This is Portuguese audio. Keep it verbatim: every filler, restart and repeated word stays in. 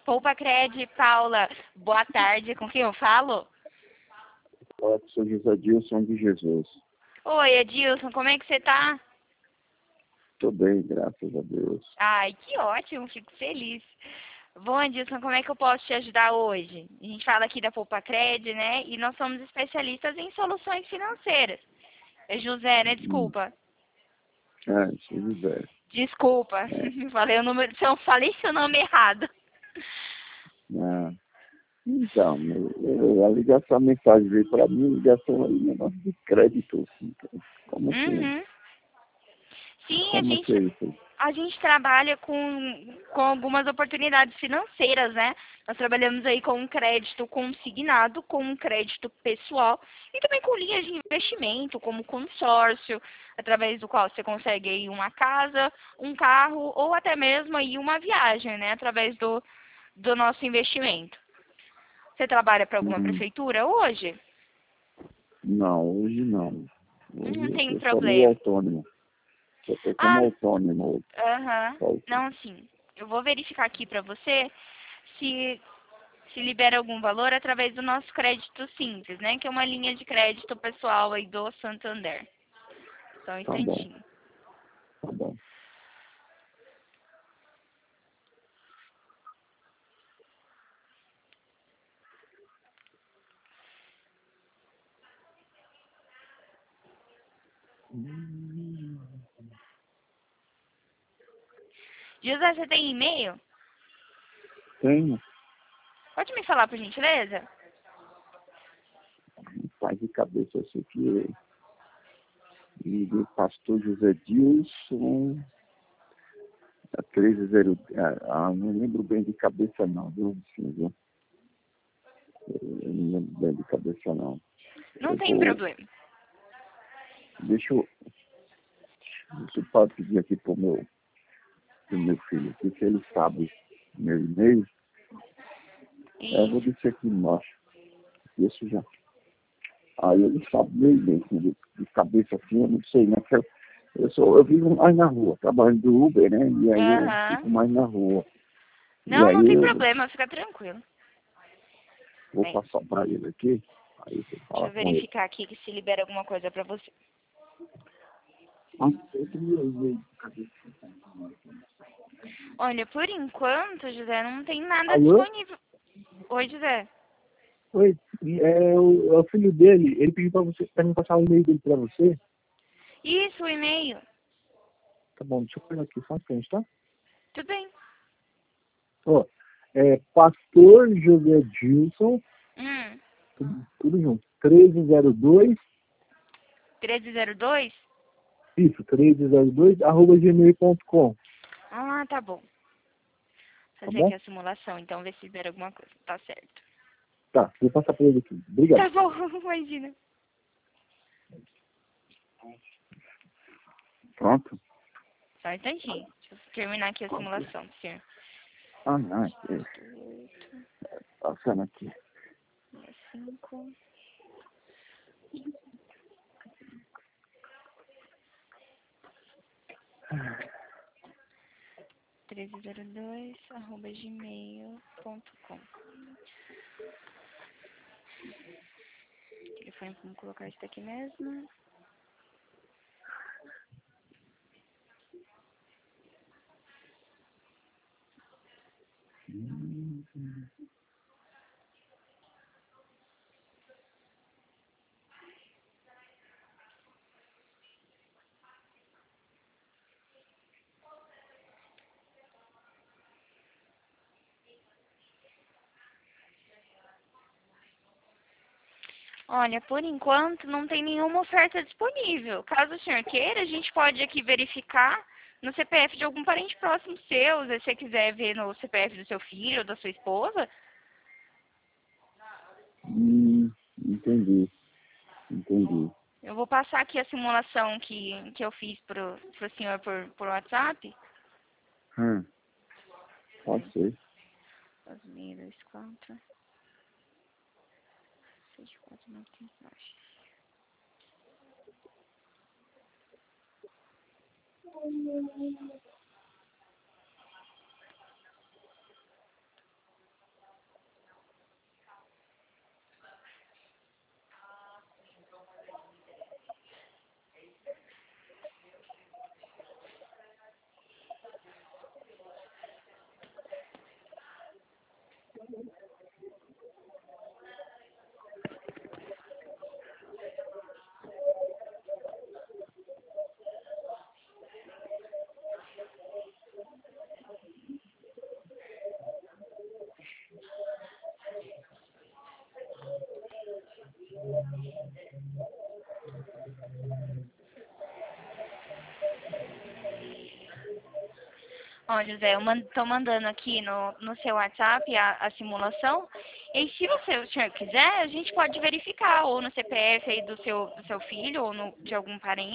Poupa Cred, Paula, boa tarde, com quem eu falo? Olá, sou José Dilson de Jesus. Oi, Edilson, como é que você tá? Estou bem, graças a Deus. Ai, que ótimo, fico feliz. Bom, Edilson, como é que eu posso te ajudar hoje? A gente fala aqui da Poupa Cred, né? E nós somos especialistas em soluções financeiras. É José, né? Hum. Desculpa. Ah, sou José. Desculpa. É. Falei o número, eu falei seu nome errado. Ah, então, eu, eu, a ligação, a mensagem veio para mim, ligação aí, negócio de crédito. Assim, como assim? Uhum. Sim, a Como que gente, é isso? a gente trabalha com, com algumas oportunidades financeiras, né? Nós trabalhamos aí com um crédito consignado, com um crédito pessoal e também com linhas de investimento, como consórcio, através do qual você consegue aí uma casa, um carro ou até mesmo aí uma viagem, né? Através do, do nosso investimento. Você trabalha para alguma Hum, prefeitura hoje? não, hoje não. Não Hoje eu tem estou só no problema. autônomo. Eu estou como Ah, autônomo. aham. Só- Não, sim. Eu vou verificar aqui para você se se libera algum valor através do nosso crédito simples, né? Que é uma linha de crédito pessoal aí do Santander. Só um Tá bom, instantinho. tá bom. Hum, José, você tem e-mail? Tenho. Pode me falar, por gentileza? Pai de cabeça, eu sei que e do pastor José Dilson, a treze zero, ah, ah, não lembro bem de cabeça não, viu? Sim, viu? Eu não lembro bem de cabeça não. Não Eu tem vou, problema. deixa eu, deixa eu pa- pedir aqui pro meu, pro meu filho, aqui, se ele sabe meu e-mail, é, eu vou Isso. descer aqui embaixo, isso já. Aí ele sabe meu e-mail, assim, de, de cabeça assim, eu não sei, né? Porque Eu, eu, sou, eu vivo mais na rua, trabalhando do Uber, né? E aí eu fico Aham. mais na rua. E Não, não aí tem eu problema, fica tranquilo. vou Bem, passar para ele aqui, aí você deixa fala eu com ele. verificar aqui que se libera alguma coisa pra você. Ah, eu queria ver. Olha, por enquanto, José, não tem nada Alô? disponível. Oi, José. Oi, é o, é o filho dele, ele pediu pra você, pra mim passar o e-mail dele pra você. Isso, o e-mail. Tá bom, deixa eu pegar aqui só um instante, tá? Tudo bem. Ó, é Pastor José Dilson, Hum. tudo, tudo junto, treze zero dois, treze zero dois? isso, treze zero dois, arroba gmail ponto com, Ah, tá bom. tá Fazer bom? aqui a simulação, então ver se libera alguma coisa. Tá certo. Tá, vou passar pra ele aqui. Obrigado. Tá bom, imagina. Pronto? Só um instantinho. Deixa eu terminar aqui a simulação, senhor. Ah, não, é, passando aqui. cinco. treze zero dois, arroba gmail ponto com. Telefone, vamos colocar isso aqui mesmo. Olha, por enquanto não tem nenhuma oferta disponível. Caso o senhor queira, a gente pode aqui verificar no C P F de algum parente próximo seu, se você quiser ver no C P F do seu filho ou da sua esposa. Hum, entendi, entendi. Eu vou passar aqui a simulação que, que eu fiz pro, pro senhor por, por WhatsApp. Hum, pode ser. dois mil e vinte e quatro, seis quatro nove três nove. Ó, José, eu estou mandando aqui no, no seu WhatsApp a, a simulação. E se você, o senhor quiser, a gente pode verificar, ou no C P F aí do seu, do seu filho, ou no, de algum parente.